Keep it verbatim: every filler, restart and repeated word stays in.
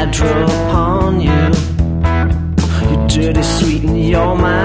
draw upon you. You're dirty, sweet, and you're my